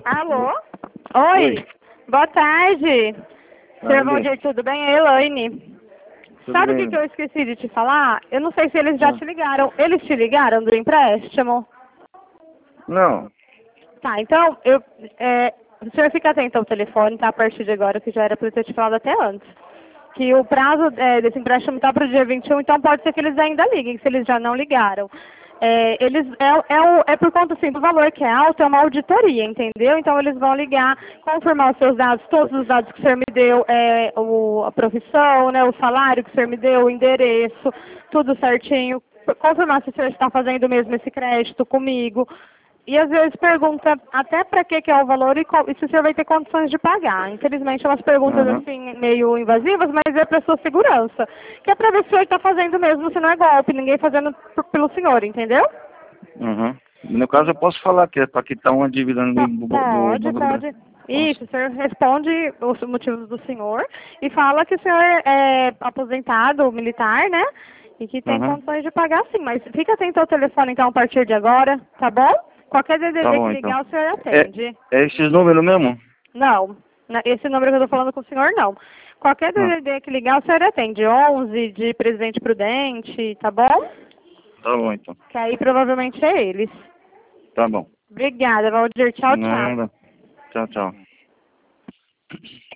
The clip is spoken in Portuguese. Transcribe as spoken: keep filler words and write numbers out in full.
Alô? Oi. Oi. Boa tarde. Senhor Valdir, tudo bem? É Elaine. Tudo Sabe o bem. que, que eu esqueci de te falar? Eu não sei se eles já Ah. te ligaram. Eles te ligaram do empréstimo? Não. Tá, então, eu, é, o senhor fica atento ao telefone, tá? A partir de agora, que já era para eu ter te falado até antes. Que o prazo é, desse empréstimo tá para o dia vinte e um, então pode ser que eles ainda liguem, se eles já não ligaram. É, eles, é, é, o, é por conta, assim, do valor que é alto, é uma auditoria, entendeu? Então eles vão ligar, confirmar os seus dados, todos os dados que o senhor me deu, é, o, a profissão, né, o salário que o senhor me deu, o endereço, tudo certinho, confirmar se o senhor está fazendo mesmo esse crédito comigo. E às vezes pergunta até para que, que é o valor e, qual, e se o senhor vai ter condições de pagar. Infelizmente, umas perguntas Uhum. assim meio invasivas, mas é para sua segurança. Que é para ver se o senhor está fazendo mesmo, se não é golpe, ninguém fazendo por, pelo senhor, entendeu? Uhum. No caso, eu posso falar que é para quitar uma dívida Po- do, do Pode, Banco do Brasil. pode. Posso. Isso, o senhor responde os motivos do senhor e fala que o senhor é aposentado militar, né? E que tem Uhum. condições de pagar sim, mas fica atento ao telefone então a partir de agora, tá bom? Qualquer Tá D D D que bom, então. ligar, o senhor É, atende. é esses números mesmo? Não, na- esse número que eu estou falando com o senhor, não. Qualquer Não. D D D que ligar, o senhor atende. onze de Presidente Prudente, tá bom? Tá bom, então. Que aí provavelmente é eles. Tá bom. Obrigada, Valdir. Tchau, tchau. Nada. Tchau, tchau.